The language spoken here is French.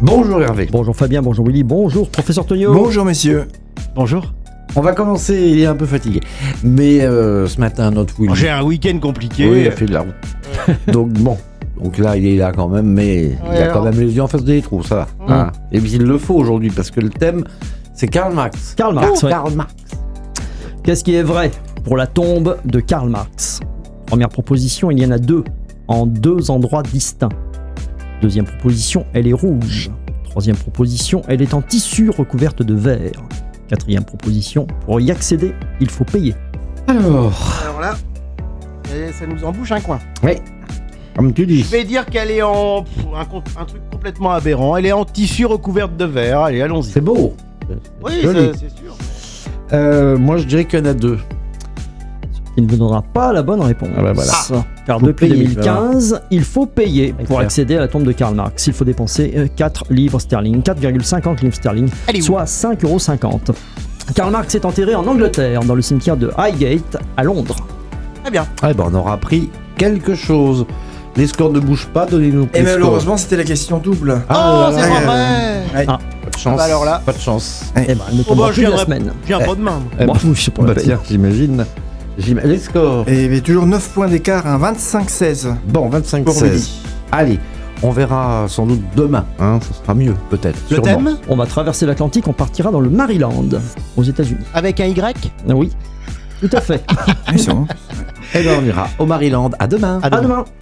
Bonjour Hervé. Bonjour Fabien, bonjour Willy, bonjour Professeur Tonio. Bonjour messieurs. Bonjour. On va commencer, il est un peu fatigué. Mais ce matin, notre Willy... J'ai un week-end compliqué. Oui, il a fait de la route. Donc bon, donc là, il est là quand même, mais il a quand même les yeux en face des trous, ça va. Ah. Et puis il le faut aujourd'hui, parce que le thème, c'est Karl Marx. Karl Marx, ouais. Karl Marx. Qu'est-ce qui est vrai pour la tombe de Karl Marx? Première proposition, il y en a deux, en deux endroits distincts. Deuxième proposition, elle est rouge. Troisième proposition, elle est en tissu recouverte de verre. Quatrième proposition, pour y accéder, il faut payer. Alors là, ça nous embouche un coin. oui, comme tu dis. Je vais dire qu'elle est en un truc complètement aberrant. Elle est en tissu recouverte de verre. Allez, allons-y. C'est beau. Oui, joli. c'est sûr. Moi, je dirais qu'il y en a deux. Il ne vous donnera pas la bonne réponse. Ah bah voilà. Car Faut depuis payer, 2015, il faut payer pour clair. accéder à la tombe de Karl Marx. Il faut dépenser 4 livres sterling, 4,50 livres sterling, Elle est où soit 5,50 €. Karl Marx est enterré en Angleterre, dans le cimetière de Highgate, à Londres. Très bien. Ah ben, on aura appris quelque chose. Les scores ne bougent pas, donnez-nous plus Et de scores. malheureusement, c'était la question double. Ah, Oh, là c'est là. pas vrai. Ouais. Ah. Pas de chance. bah alors là. Pas de chance. Eh ben, elle ne tombera bah, je plus de la viendrai- semaine. Je viens pas demain. Eh Bon, ben, c'est pour la bah peine. tiens, j'imagine. Les scores. Et il y avait toujours 9 points d'écart, un 25-16. Bon, Pour 25-16. Willy. Allez, on verra sans doute demain. Hein, ça sera mieux, peut-être. Le sûrement. thème On va traverser l'Atlantique, on partira dans le Maryland, aux États-Unis. avec un Y. Oui, tout à fait. Oui, c'est bon. Eh ben, on ira au Maryland. À demain. À À demain.